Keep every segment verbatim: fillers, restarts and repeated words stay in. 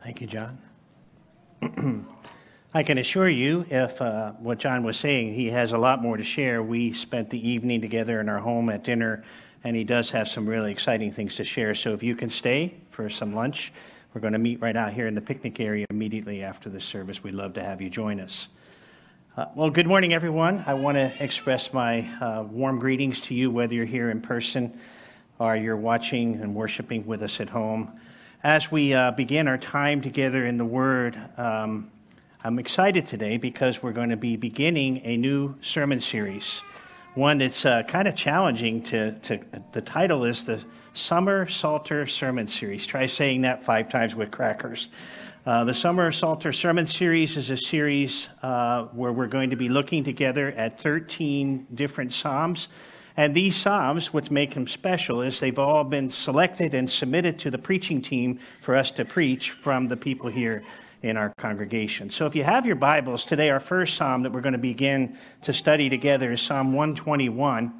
Thank you, John. I can assure you, if uh, what John was saying, he has a lot more to share. We spent the evening together in our home at dinner, and he does have some really exciting things to share. So if you can stay for some lunch, we're going to meet right out here in the picnic area immediately after the service. We'd love to have you join us. Uh, well, good morning, everyone. I want to express my uh, warm greetings to you, whether you're here in person or you're watching and worshiping with us at home. As we uh, begin our time together in the Word, um, I'm excited today because we're going to be beginning a new sermon series, one that's uh, kind of challenging to, to, the title is the Summer Psalter Sermon Series. Try saying that five times with crackers. Uh, the Summer Psalter Sermon Series is a series uh, where we're going to be looking together at thirteen different Psalms. And these Psalms, what make them special is they've all been selected and submitted to the preaching team for us to preach from the people here in our congregation. So if you have your Bibles, today our first Psalm that we're going to begin to study together is Psalm one twenty-one.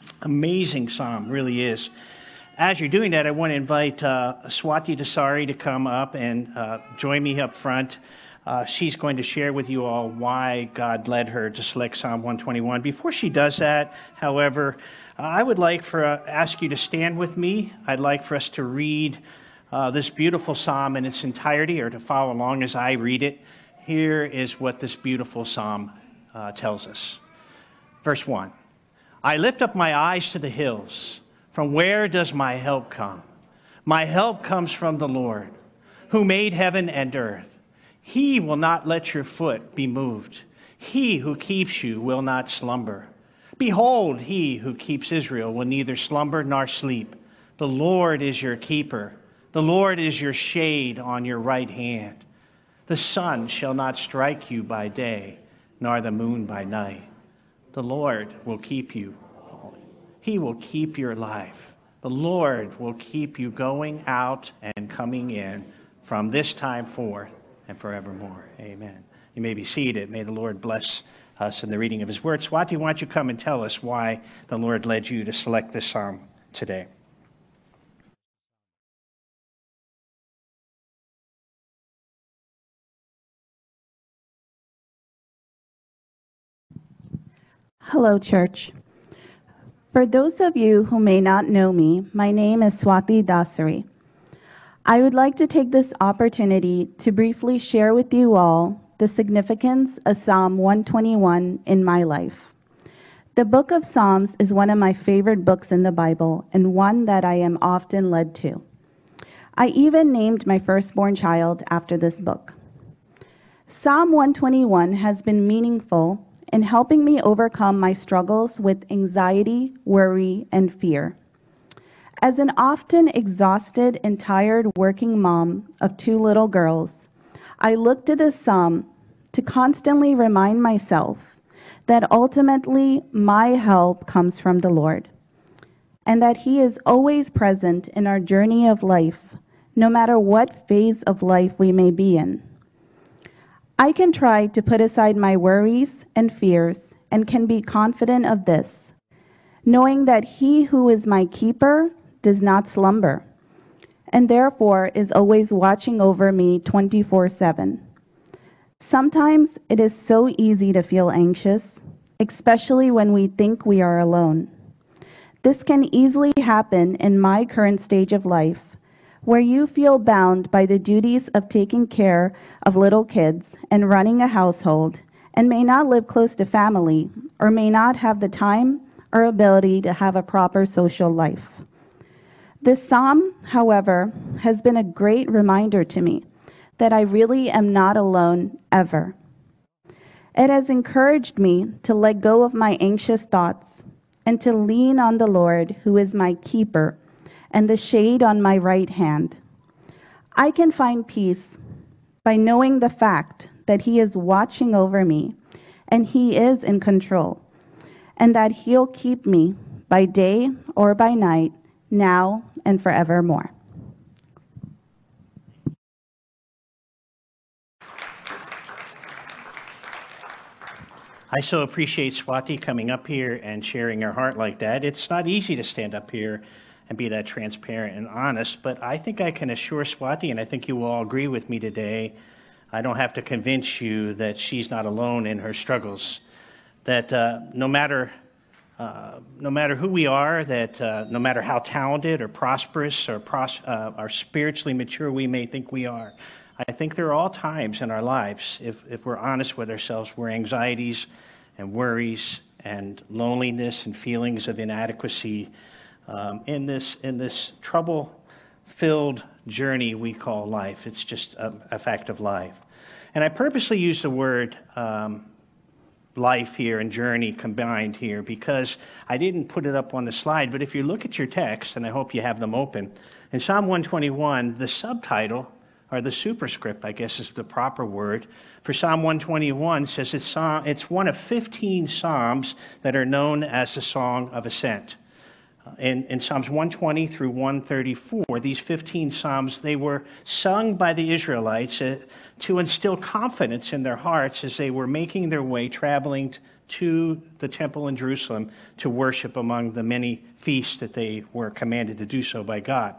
Amazing Psalm, really is. As you're doing that, I want to invite uh, Swati Dasari to come up and uh, join me up front. Uh, she's going to share with you all why God led her to select Psalm one twenty-one. Before she does that, however, uh, I would like for uh, ask you to stand with me. I'd like for us to read uh, this beautiful psalm in its entirety, or to follow along as I read it. Here is what this beautiful psalm uh, tells us. Verse one, I lift up my eyes to the hills. From where does my help come? My help comes from the Lord, who made heaven and earth. He will not let your foot be moved. He who keeps you will not slumber. Behold, he who keeps Israel will neither slumber nor sleep. The Lord is your keeper. The Lord is your shade on your right hand. The sun shall not strike you by day, nor the moon by night. The Lord will keep you. He will keep your life. The Lord will keep you going out and coming in from this time forth and forevermore. Amen. You may be seated. May the Lord bless us in the reading of his word. Swati, why don't you come and tell us why the Lord led you to select this psalm today? Hello, church. For those of you who may not know me, my name is Swati Dasari. I would like to take this opportunity to briefly share with you all the significance of Psalm one twenty-one in my life. The book of Psalms is one of my favorite books in the Bible and one that I am often led to. I even named my firstborn child after this book. Psalm one twenty-one has been meaningful in helping me overcome my struggles with anxiety, worry, and fear. As an often exhausted and tired working mom of two little girls, I look to this psalm to constantly remind myself that ultimately my help comes from the Lord, and that he is always present in our journey of life, no matter what phase of life we may be in. I can try to put aside my worries and fears and can be confident of this, knowing that he who is my keeper does not slumber, and therefore is always watching over me twenty-four seven. Sometimes it is so easy to feel anxious, especially when we think we are alone. This can easily happen in my current stage of life, where you feel bound by the duties of taking care of little kids and running a household, and may not live close to family, or may not have the time or ability to have a proper social life. This psalm, however, has been a great reminder to me that I really am not alone ever. It has encouraged me to let go of my anxious thoughts and to lean on the Lord, who is my keeper and the shade on my right hand. I can find peace by knowing the fact that he is watching over me and he is in control, and that he'll keep me by day or by night, now and forevermore. I so appreciate Swati coming up here and sharing her heart like that. It's not easy to stand up here and be that transparent and honest. But I think I can assure Swati, and I think you will all agree with me today, I don't have to convince you that she's not alone in her struggles. That uh, no matter uh, no matter who we are, that uh, no matter how talented or prosperous or pros- uh, or spiritually mature we may think we are, I think there are all times in our lives, if, if we're honest with ourselves, where anxieties and worries and loneliness and feelings of inadequacy um, in this in this trouble-filled journey we call life. It's just a, a fact of life. And I purposely use the word um, life here and journey combined here because I didn't put it up on the slide, but if you look at your text, and I hope you have them open, in Psalm one twenty-one, the subtitle, or the superscript, I guess is the proper word, for Psalm one twenty-one says it's, Psalm, it's one of fifteen Psalms that are known as the Song of Ascent. In, in Psalms one twenty through one thirty-four, these fifteen Psalms, they were sung by the Israelites uh, to instill confidence in their hearts as they were making their way, traveling to the temple in Jerusalem to worship among the many feasts that they were commanded to do so by God.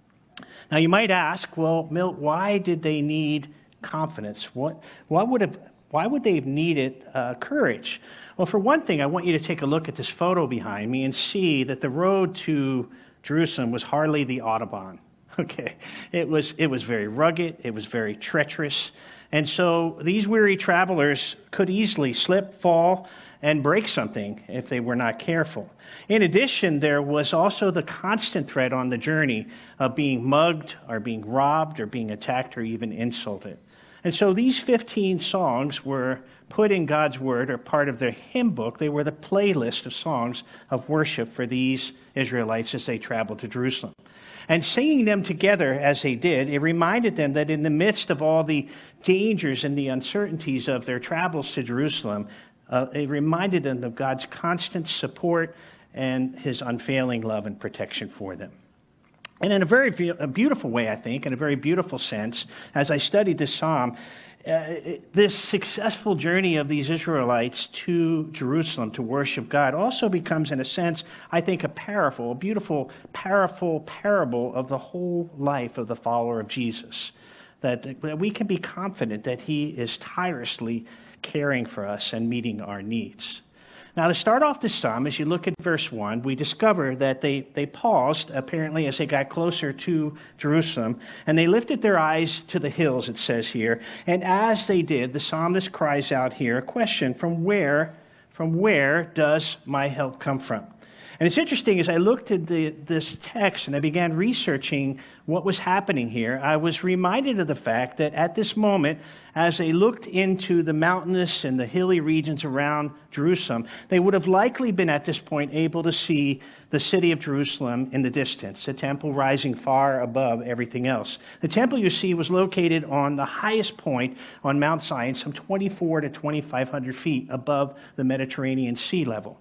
Now you might ask, well, Milt, why did they need confidence? What, what would have, why would they have needed uh, courage? Well, for one thing, I want you to take a look at this photo behind me and see that the road to Jerusalem was hardly the Autobahn. Okay, it was it was very rugged, it was very treacherous, and so these weary travelers could easily slip, fall, and break something if they were not careful. In addition, there was also the constant threat on the journey of being mugged or being robbed or being attacked or even insulted. And so these fifteen songs were put in God's Word, or part of their hymn book. They were the playlist of songs of worship for these Israelites as they traveled to Jerusalem. And singing them together as they did, it reminded them that in the midst of all the dangers and the uncertainties of their travels to Jerusalem, uh, it reminded them of God's constant support and his unfailing love and protection for them. And in a very a beautiful way, I think, in a very beautiful sense, as I studied this psalm, uh, this successful journey of these Israelites to Jerusalem to worship God also becomes, in a sense, I think, a parable, a beautiful, powerful parable of the whole life of the follower of Jesus. That, that we can be confident that he is tirelessly caring for us and meeting our needs. Now, to start off this psalm, as you look at verse one, we discover that they, they paused, apparently, as they got closer to Jerusalem, and they lifted their eyes to the hills, it says here. And as they did, the psalmist cries out here a question, from where, from where does my help come from? And it's interesting, as I looked at the, this text and I began researching what was happening here, I was reminded of the fact that at this moment, as they looked into the mountainous and the hilly regions around Jerusalem, they would have likely been at this point able to see the city of Jerusalem in the distance, the temple rising far above everything else. The temple, you see, was located on the highest point on Mount Zion, some twenty-four to twenty-five hundred feet above the Mediterranean sea level.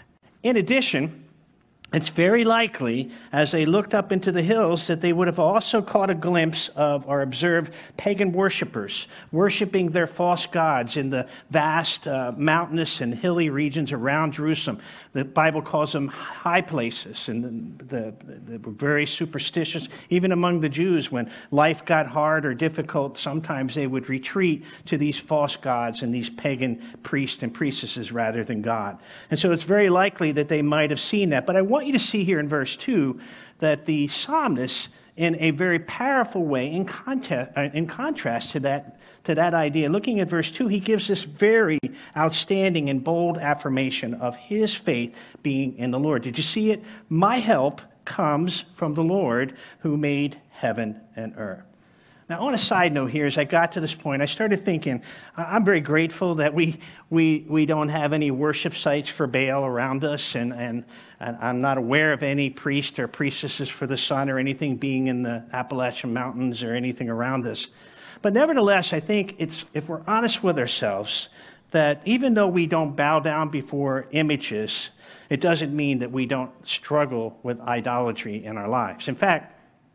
In addition, it's very likely, as they looked up into the hills, that they would have also caught a glimpse of or observed pagan worshipers worshiping their false gods in the vast uh, mountainous and hilly regions around Jerusalem. The Bible calls them high places, and the, the, they were very superstitious. Even among the Jews, when life got hard or difficult, sometimes they would retreat to these false gods and these pagan priests and priestesses rather than God. And so it's very likely that they might have seen that. But I want you to see here in verse two that the psalmist, in a very powerful way, in, context, uh, in contrast to that, to that idea, looking at verse two, he gives this very outstanding and bold affirmation of his faith being in the Lord. Did you see it? My help comes from the Lord who made heaven and earth. Now, on a side note here, as I got to this point, I started thinking, I'm very grateful that we we we don't have any worship sites for Baal around us, and, and, and I'm not aware of any priest or priestesses for the sun or anything being in the Appalachian Mountains or anything around us. But nevertheless, I think it's, if we're honest with ourselves, that even though we don't bow down before images, it doesn't mean that we don't struggle with idolatry in our lives. In fact,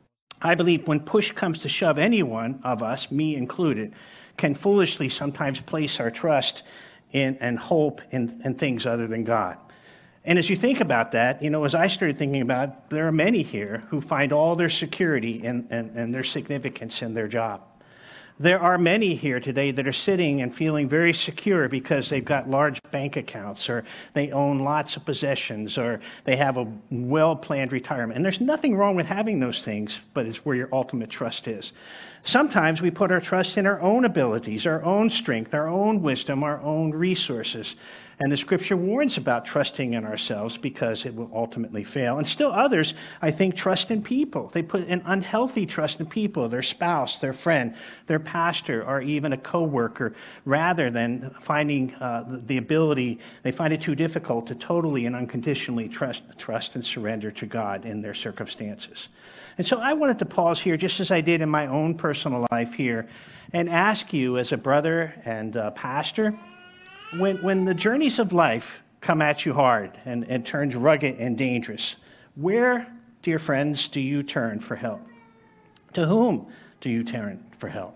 I believe when push comes to shove, any one of us, me included, can foolishly sometimes place our trust in and hope in, in things other than God. And as you think about that, you know, as I started thinking about it, there are many here who find all their security and, and, and their significance in their job. There are many here today that are sitting and feeling very secure because they've got large bank accounts, or they own lots of possessions, or they have a well-planned retirement. And there's nothing wrong with having those things, but it's where your ultimate trust is. Sometimes we put our trust in our own abilities, our own strength, our own wisdom, our own resources. And the scripture warns about trusting in ourselves because it will ultimately fail. And still others, I think, trust in people. They put an unhealthy trust in people, their spouse, their friend, their pastor, or even a coworker, rather than finding uh, the ability, they find it too difficult to totally and unconditionally trust, trust and surrender to God in their circumstances. And so I wanted to pause here, just as I did in my own personal life here, and ask you as a brother and a pastor, When, when the journeys of life come at you hard and, and turns rugged and dangerous, where, dear friends, do you turn for help? To whom do you turn for help?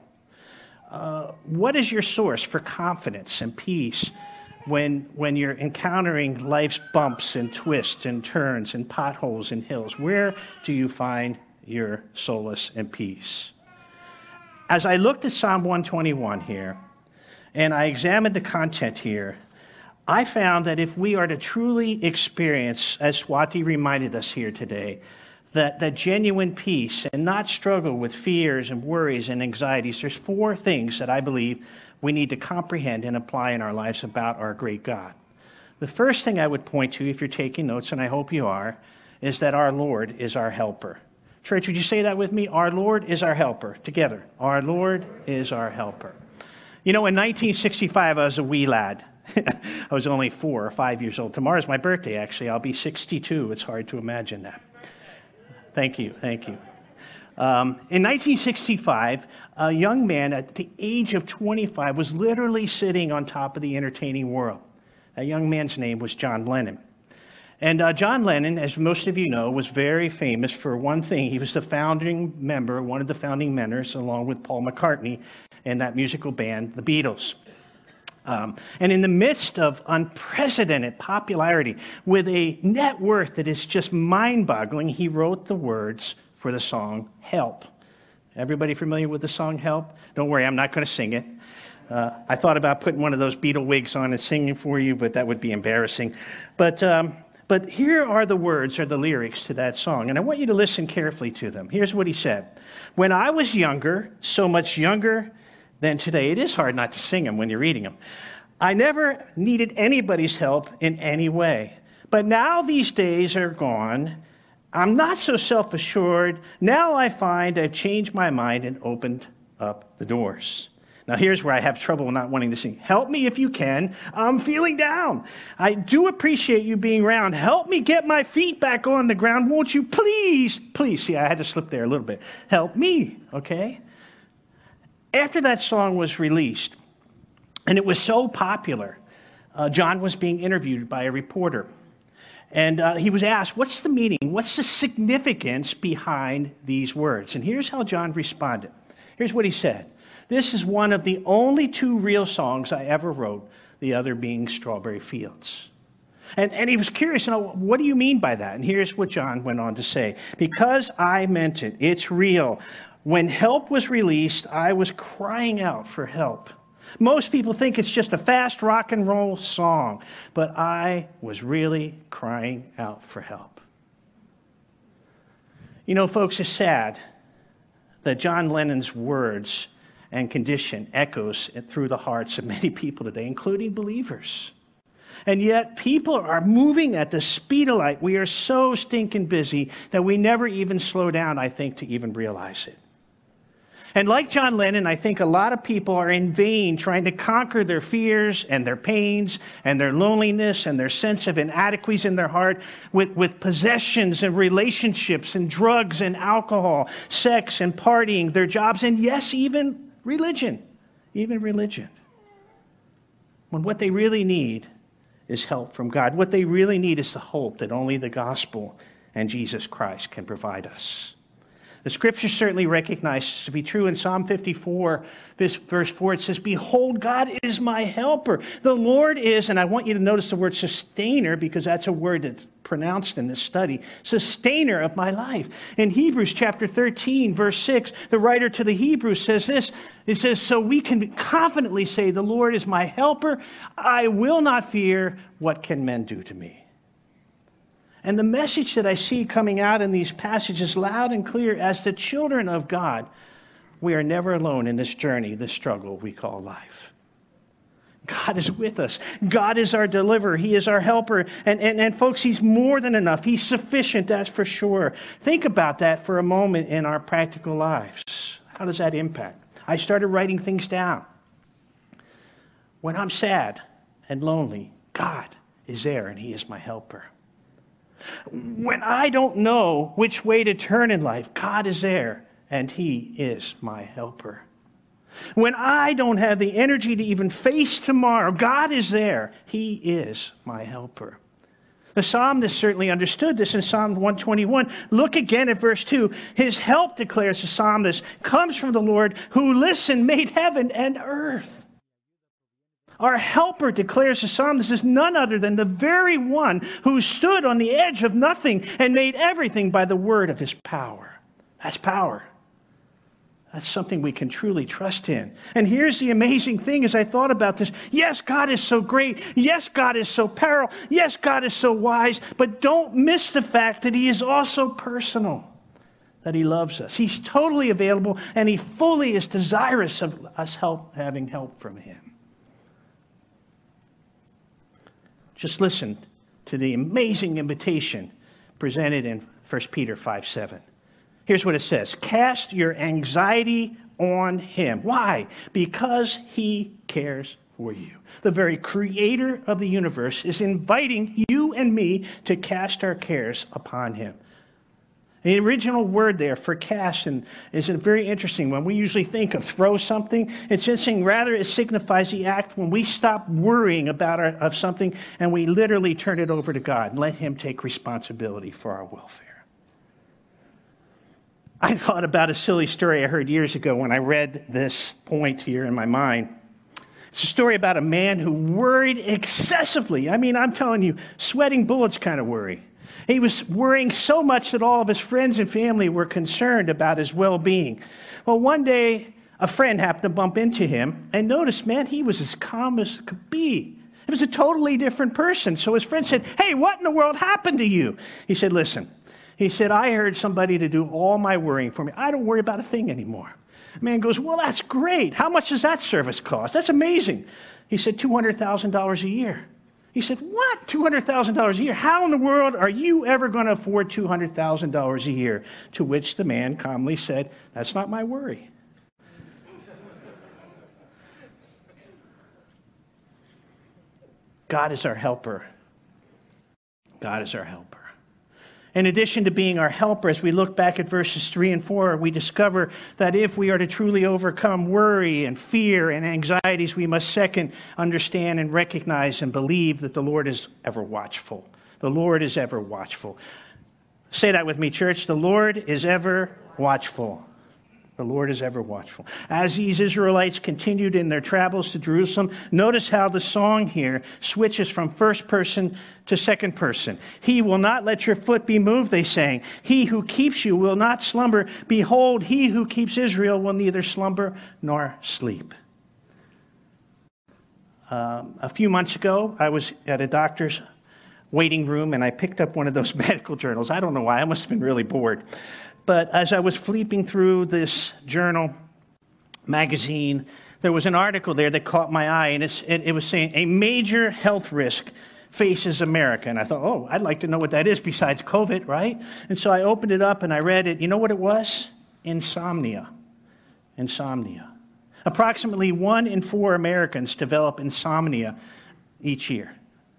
Uh, what is your source for confidence and peace when, when you're encountering life's bumps and twists and turns and potholes and hills? Where do you find your solace and peace? As I looked at Psalm one twenty-one here, and I examined the content here, I found that if we are to truly experience, as Swati reminded us here today, that, that genuine peace and not struggle with fears and worries and anxieties, there's four things that I believe we need to comprehend and apply in our lives about our great God. The first thing I would point to, if you're taking notes, and I hope you are, is that our Lord is our helper. Church, would you say that with me? Our Lord is our helper. Together. Our Lord is our helper. You know, in nineteen sixty-five, I was a wee lad. I was only four or five years old. Tomorrow's my birthday, actually. I'll be sixty-two. It's hard to imagine that. Thank you. Thank you. Um, in nineteen sixty-five, a young man at the age of twenty-five was literally sitting on top of the entertaining world. That young man's name was John Lennon. And uh, John Lennon, as most of you know, was very famous for one thing. He was the founding member, one of the founding members, along with Paul McCartney, in that musical band, the Beatles. Um, and in the midst of unprecedented popularity, with a net worth that is just mind-boggling, he wrote the words for the song Help. Everybody familiar with the song Help? Don't worry, I'm not going to sing it. Uh, I thought about putting one of those Beatle wigs on and singing for you, but that would be embarrassing. But um, but here are the words or the lyrics to that song, and I want you to listen carefully to them. Here's what he said. When I was younger, so much younger than today, it is hard not to sing them when you're reading them. I never needed anybody's help in any way. But now these days are gone. I'm not so self-assured. Now I find I've changed my mind and opened up the doors. Now here's where I have trouble not wanting to sing. Help me if you can. I'm feeling down. I do appreciate you being around. Help me get my feet back on the ground. Won't you please, please. See, I had to slip there a little bit. Help me, okay? After that song was released, and it was so popular, uh, John was being interviewed by a reporter. And uh, he was asked, what's the meaning? What's the significance behind these words? And here's how John responded. Here's what he said. This is one of the only two real songs I ever wrote, the other being Strawberry Fields. And, and he was curious, you know, what do you mean by that? And here's what John went on to say. Because I meant it. It's real. When Help was released, I was crying out for help. Most people think it's just a fast rock and roll song, but I was really crying out for help. You know, folks, it's sad that John Lennon's words and condition echoes through the hearts of many people today, including believers. And yet people are moving at the speed of light. We are so stinking busy that we never even slow down, I think, to even realize it. And like John Lennon, I think a lot of people are in vain trying to conquer their fears and their pains and their loneliness and their sense of inadequacy in their heart with, with possessions and relationships and drugs and alcohol, sex and partying, their jobs, and yes, even religion, even religion. When what they really need is help from God. What they really need is the hope that only the gospel and Jesus Christ can provide us. The scripture certainly recognizes to be true. In Psalm fifty-four, verse four, it says, behold, God is my helper. The Lord is, and I want you to notice the word sustainer, because that's a word that's pronounced in this study, sustainer of my life. In Hebrews chapter thirteen, verse six, the writer to the Hebrews says this. It says, so we can confidently say, the Lord is my helper. I will not fear. What can men do to me? And the message that I see coming out in these passages loud and clear, as the children of God, we are never alone in this journey, this struggle we call life. God is with us. God is our deliverer. He is our helper. And, and, and folks, He's more than enough. He's sufficient, that's for sure. Think about that for a moment in our practical lives. How does that impact? I started writing things down. When I'm sad and lonely, God is there and He is my helper. When I don't know which way to turn in life, God is there and He is my helper. When I don't have the energy to even face tomorrow, God is there. He is my helper. The psalmist certainly understood this in Psalm one twenty-one. Look again at verse two. His help, declares the psalmist, comes from the Lord who, listen, made heaven and earth. Our helper, declares the psalmist, is none other than the very one who stood on the edge of nothing and made everything by the word of His power. That's power. That's something we can truly trust in. And here's the amazing thing as I thought about this. Yes, God is so great. Yes, God is so powerful. Yes, God is so wise. But don't miss the fact that He is also personal, that He loves us. He's totally available, and He fully is desirous of us help, having help from Him. Just listen to the amazing invitation presented in First Peter five seven. Here's what it says. Cast your anxiety on Him. Why? Because He cares for you. The very creator of the universe is inviting you and me to cast our cares upon Him. The original word there for cast and is a very interesting one. We usually think of throw something. It's interesting. Rather, it signifies the act when we stop worrying about our, of something and we literally turn it over to God and let Him take responsibility for our welfare. I thought about a silly story I heard years ago when I read this point here in my mind. It's a story about a man who worried excessively. I mean, I'm telling you, sweating bullets kind of worry. He was worrying so much that all of his friends and family were concerned about his well-being. Well, one day, a friend happened to bump into him and noticed, man, he was as calm as could be. It was a totally different person. So his friend said, hey, what in the world happened to you? He said, listen. He said, I hired somebody to do all my worrying for me. I don't worry about a thing anymore. The man goes, well, that's great. How much does that service cost? That's amazing. He said, two hundred thousand dollars a year. He said, what? two hundred thousand dollars a year? How in the world are you ever going to afford two hundred thousand dollars a year? To which the man calmly said, that's not my worry. God is our helper. God is our helper. In addition to being our helper, as we look back at verses three and four, we discover that if we are to truly overcome worry and fear and anxieties, we must second understand and recognize and believe that the Lord is ever watchful. The Lord is ever watchful. Say that with me, church. The Lord is ever watchful. The Lord is ever watchful. As these Israelites continued in their travels to Jerusalem, notice how the song here switches from first person to second person. He will not let your foot be moved, they sang. He who keeps you will not slumber. Behold, he who keeps Israel will neither slumber nor sleep. Um, a few months ago, I was at a doctor's waiting room, and I picked up one of those medical journals. I don't know why. I must have been really bored. But as I was flipping through this journal magazine, there was an article there that caught my eye, and it's, it, it was saying, a major health risk faces America. And I thought, oh, I'd like to know what that is besides COVID, right? And so I opened it up and I read it. You know what it was? Insomnia. Insomnia. Approximately one in four Americans develop insomnia each year.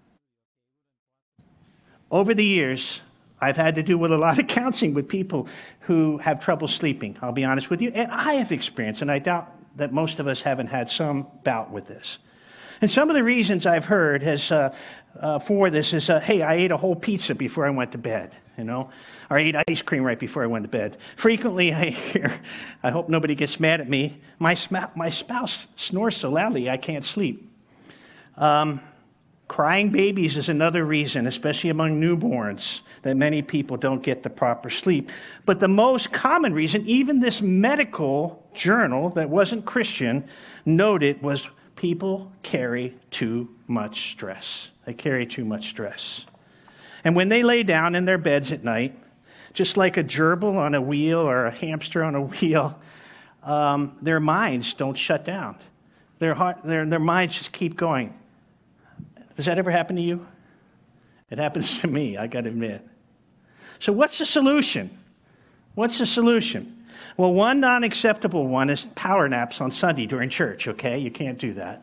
Over the years, I've had to do with a lot of counseling with people who have trouble sleeping, I'll be honest with you. And I have experienced, and I doubt that most of us haven't had some bout with this. And some of the reasons I've heard has, uh, uh, for this is, uh, hey, I ate a whole pizza before I went to bed. you know, or I ate ice cream right before I went to bed. Frequently I hear, I hope nobody gets mad at me, my, sm- my spouse snores so loudly I can't sleep. Um, crying babies is another reason, especially among newborns, that many people don't get the proper sleep. But the most common reason, even this medical journal that wasn't Christian noted, was people carry too much stress. They carry too much stress. And when they lay down in their beds at night, just like a gerbil on a wheel or a hamster on a wheel, um, their minds don't shut down. Their, heart, their, their minds just keep going. Does that ever happen to you? It happens to me, I got to admit. So what's the solution? What's the solution? Well, one non-acceptable one is power naps on Sunday during church, okay? You can't do that.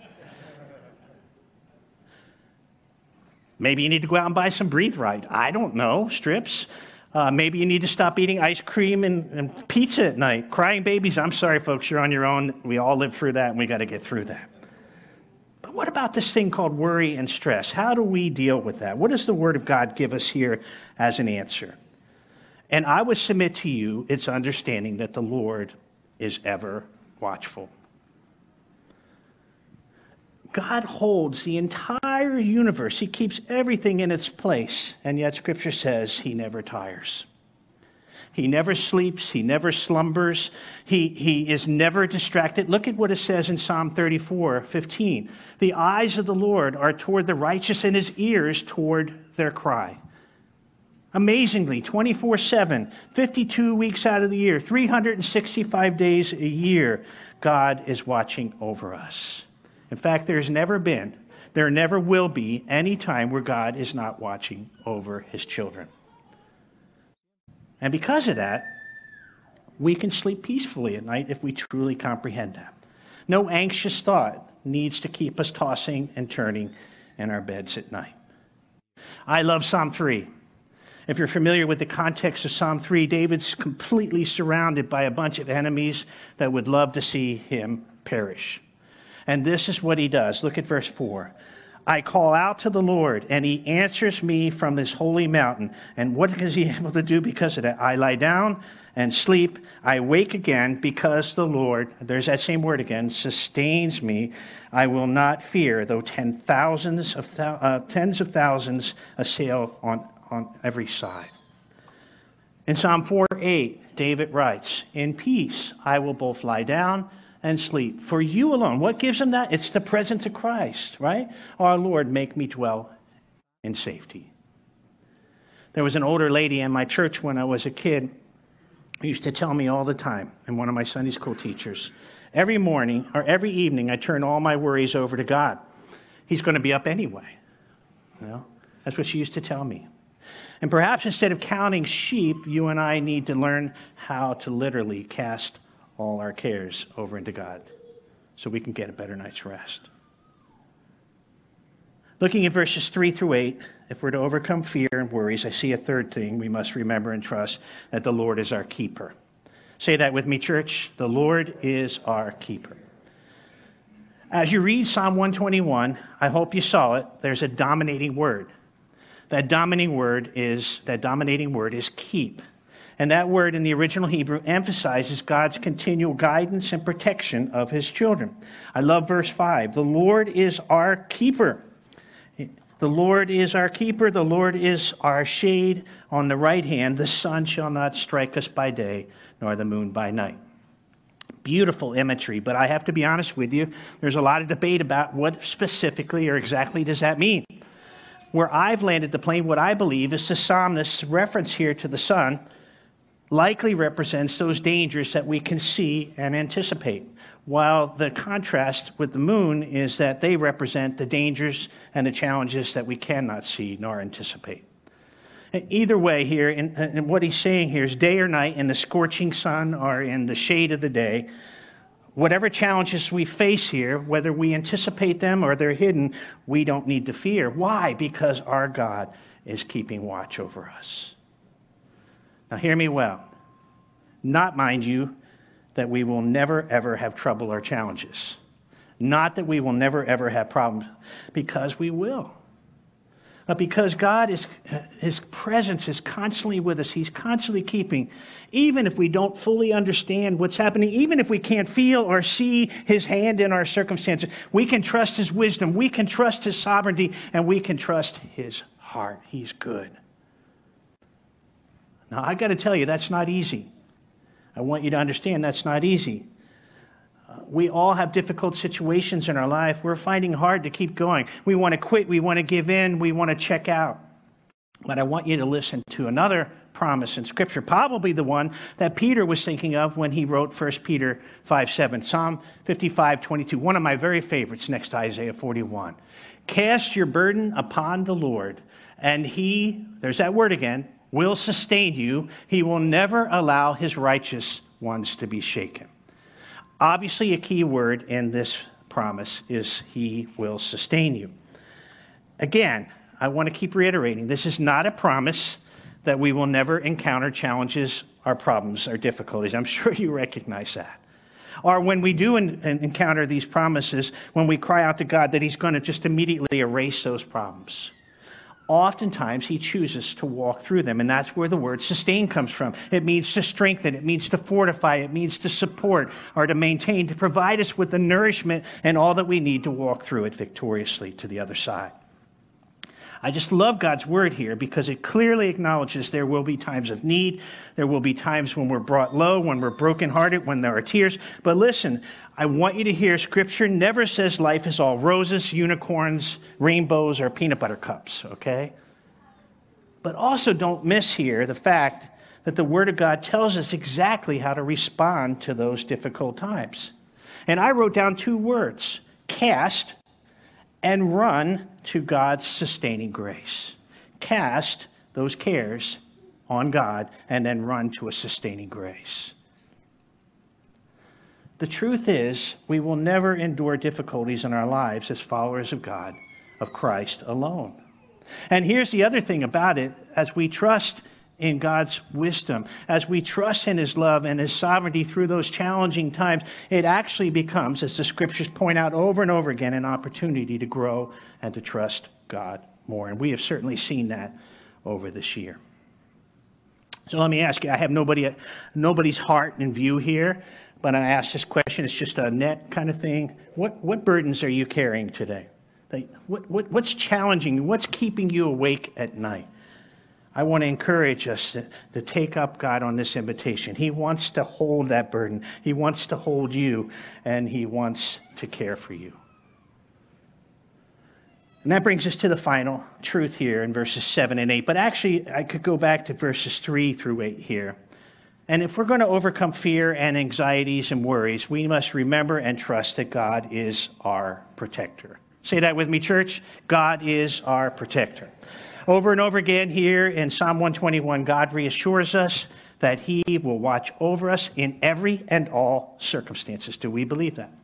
Maybe you need to go out and buy some Breathe Right. I don't know, strips. Uh, maybe you need to stop eating ice cream and, and pizza at night. Crying babies, I'm sorry, folks, you're on your own. We all live through that, and we got to get through that. But what about this thing called worry and stress? How do we deal with that? What does the Word of God give us here as an answer? And I would submit to you, it's understanding that the Lord is ever watchful. God holds the entire universe. He keeps everything in its place. And yet Scripture says he never tires. He never sleeps. He never slumbers. He, he is never distracted. Look at what it says in Psalm thirty-four fifteen. The eyes of the Lord are toward the righteous and his ears toward their cry. Amazingly, twenty-four seven, fifty-two weeks out of the year, three hundred sixty-five days a year, God is watching over us. In fact, there's never been, there never will be any time where God is not watching over his children. And because of that, we can sleep peacefully at night if we truly comprehend that. No anxious thought needs to keep us tossing and turning in our beds at night. I love Psalm three. If you're familiar with the context of Psalm three, David's completely surrounded by a bunch of enemies that would love to see him perish. And this is what he does. Look at verse four. I call out to the Lord, and he answers me from this holy mountain. And what is he able to do because of that? I lie down and sleep. I wake again because the Lord, there's that same word again, sustains me. I will not fear, though ten thousands of thou, uh, tens of thousands assail on, on every side. In Psalm four eight, David writes, in peace I will both lie down and sleep. For you alone. What gives him that? It's the presence of Christ, right? Our Lord, make me dwell in safety. There was an older lady in my church when I was a kid who used to tell me all the time, and one of my Sunday school teachers, every morning or every evening I turn all my worries over to God. He's going to be up anyway. You know? That's what she used to tell me. And perhaps instead of counting sheep, you and I need to learn how to literally cast all our cares over into God so we can get a better night's rest. Looking at verses three through eight, if we're to overcome fear and worries, I see a third thing we must remember and trust, that the Lord is our keeper. Say that with me, church. The Lord is our keeper. As you read Psalm one twenty-one, I hope you saw it, there's a dominating word. That dominating word is, that dominating word is keep. And that word in the original Hebrew emphasizes God's continual guidance and protection of his children. I love verse five. The Lord is our keeper. The Lord is our keeper. The Lord is our shade on the right hand. The sun shall not strike us by day, nor the moon by night. Beautiful imagery, but I have to be honest with you, there's a lot of debate about what specifically or exactly does that mean. Where I've landed the plane, what I believe is the psalmist's reference here to the sun likely represents those dangers that we can see and anticipate, while the contrast with the moon is that they represent the dangers and the challenges that we cannot see nor anticipate. Either way here, and, and what he's saying here is day or night, in the scorching sun or in the shade of the day, whatever challenges we face here, whether we anticipate them or they're hidden, we don't need to fear. Why? Because our God is keeping watch over us. Now hear me well. Not, mind you, that we will never ever have trouble or challenges. Not that we will never ever have problems, because we will. But because God is, His presence is constantly with us, He's constantly keeping, even if we don't fully understand what's happening, even if we can't feel or see His hand in our circumstances, we can trust His wisdom, we can trust His sovereignty, and we can trust His heart. He's good. Now, I got to tell you, that's not easy. I want you to understand that's not easy. Uh, we all have difficult situations in our life. We're finding it hard to keep going. We want to quit. We want to give in. We want to check out. But I want you to listen to another promise in Scripture, probably the one that Peter was thinking of when he wrote First Peter five seven, Psalm fifty-five twenty-two, one of my very favorites next to Isaiah forty-one. Cast your burden upon the Lord, and He, there's that word again, will sustain you. He will never allow His righteous ones to be shaken. Obviously, a key word in this promise is He will sustain you. Again, I want to keep reiterating, this is not a promise that we will never encounter challenges, or problems, or difficulties. I'm sure you recognize that. Or when we do en- encounter these promises, when we cry out to God that He's going to just immediately erase those problems. Oftentimes, He chooses to walk through them, and that's where the word sustain comes from. It means to strengthen, it means to fortify, it means to support or to maintain, to provide us with the nourishment and all that we need to walk through it victoriously to the other side. I just love God's word here because it clearly acknowledges there will be times of need, there will be times when we're brought low, when we're brokenhearted, when there are tears. But listen, I want you to hear Scripture never says life is all roses, unicorns, rainbows, or peanut butter cups, okay? But also don't miss here the fact that the Word of God tells us exactly how to respond to those difficult times. And I wrote down two words, cast and run to God's sustaining grace. Cast those cares on God and then run to a sustaining grace. The truth is, we will never endure difficulties in our lives as followers of God, of Christ alone. And here's the other thing about it, as we trust in God's wisdom, as we trust in His love and His sovereignty through those challenging times, it actually becomes, as the Scriptures point out over and over again, an opportunity to grow and to trust God more. And we have certainly seen that over this year. So let me ask you, I have nobody, nobody's heart in view here, but I ask this question, it's just a net kind of thing. What, what burdens are you carrying today? Like, what, what, what's challenging you? What's keeping you awake at night? I want to encourage us to, to take up God on this invitation. He wants to hold that burden. He wants to hold you, and He wants to care for you. And that brings us to the final truth here in verses seven and eight. But actually, I could go back to verses three through eight here. And if we're going to overcome fear and anxieties and worries, we must remember and trust that God is our protector. Say that with me, church. God is our protector. Over and over again here in Psalm one twenty-one, God reassures us that He will watch over us in every and all circumstances. Do we believe that?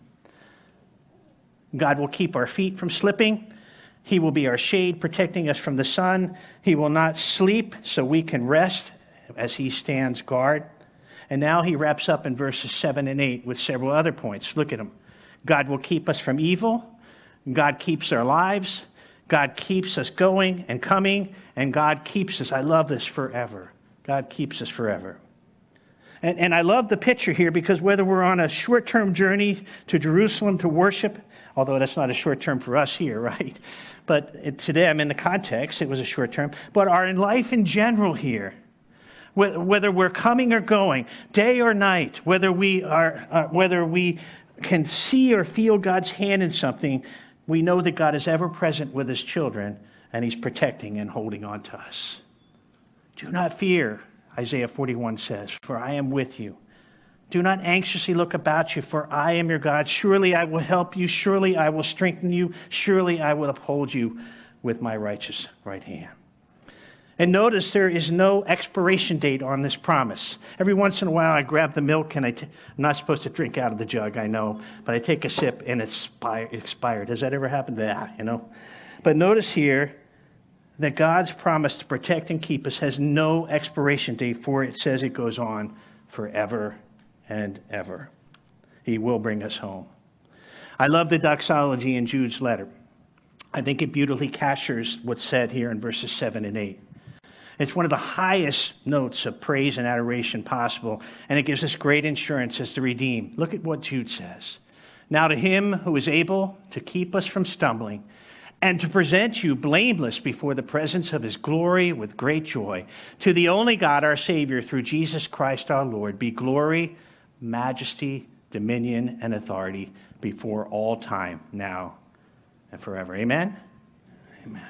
God will keep our feet from slipping. He will be our shade, protecting us from the sun. He will not sleep, so we can rest as He stands guard. And now he wraps up in verses seven and eight with several other points. Look at them. God will keep us from evil. God keeps our lives. God keeps us going and coming. And God keeps us, I love this, forever. God keeps us forever. And, and I love the picture here because whether we're on a short-term journey to Jerusalem to worship, although that's not a short-term for us here, right? But it, today I'm in the context, it was a short-term. But our in life in general here, whether we're coming or going, day or night, whether we are, uh, whether we can see or feel God's hand in something, we know that God is ever present with His children, and He's protecting and holding on to us. Do not fear, Isaiah forty-one says, for I am with you. Do not anxiously look about you, for I am your God. Surely I will help you. Surely I will strengthen you. Surely I will uphold you with my righteous right hand. And notice there is no expiration date on this promise. Every once in a while I grab the milk and I t- I'm not supposed to drink out of the jug, I know, but I take a sip and it's expired. Has that ever happened? Yeah, you know. But notice here that God's promise to protect and keep us has no expiration date, for it says it goes on forever and ever. He will bring us home. I love the doxology in Jude's letter. I think it beautifully captures what's said here in verses seven and eight. It's one of the highest notes of praise and adoration possible, and it gives us great assurance as the redeemed. Look at what Jude says. Now to him who is able to keep us from stumbling and to present you blameless before the presence of his glory with great joy, to the only God, our Savior, through Jesus Christ our Lord, be glory, majesty, dominion, and authority before all time, now and forever. Amen? Amen.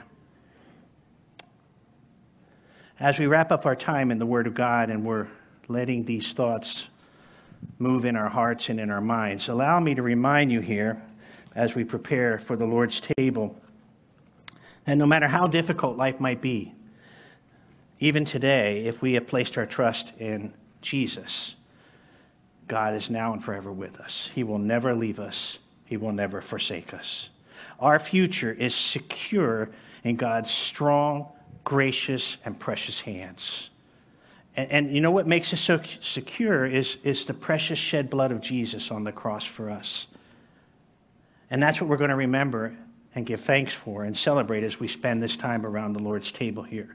As we wrap up our time in the Word of God and we're letting these thoughts move in our hearts and in our minds, allow me to remind you here, as we prepare for the Lord's table, that no matter how difficult life might be, even today, if we have placed our trust in Jesus, God is now and forever with us. He will never leave us. He will never forsake us. Our future is secure in God's strong, gracious, and precious hands. And, and you know what makes us so secure is, is the precious shed blood of Jesus on the cross for us. And that's what we're going to remember and give thanks for and celebrate as we spend this time around the Lord's table here.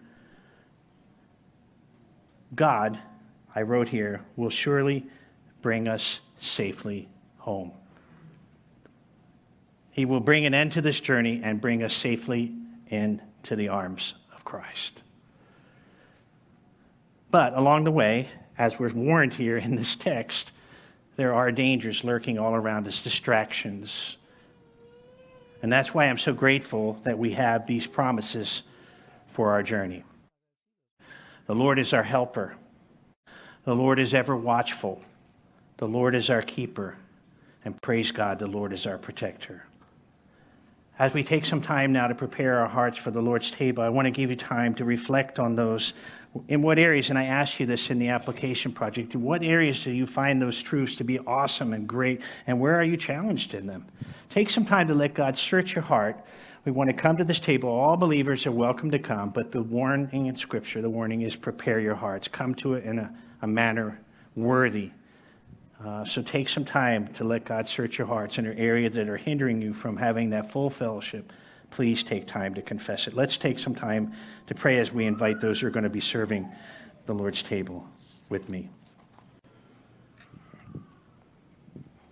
God, I wrote here, will surely bring us safely home. He will bring an end to this journey and bring us safely into the arms of Christ. But along the way, as we're warned here in this text, there are dangers lurking all around us, distractions. And that's why I'm so grateful that we have these promises for our journey. The Lord is our helper. The Lord is ever watchful. The Lord is our keeper. And praise God, the Lord is our protector. As we take some time now to prepare our hearts for the Lord's table, I want to give you time to reflect on those. In what areas, and I asked you this in the application project, in what areas do you find those truths to be awesome and great, and where are you challenged in them? Take some time to let God search your heart. We want to come to this table. All believers are welcome to come, but the warning in Scripture, the warning is prepare your hearts. Come to it in a, a manner worthy. Uh, so take some time to let God search your hearts. And there are areas that are hindering you from having that full fellowship, please take time to confess it. Let's take some time to pray as we invite those who are going to be serving the Lord's table with me.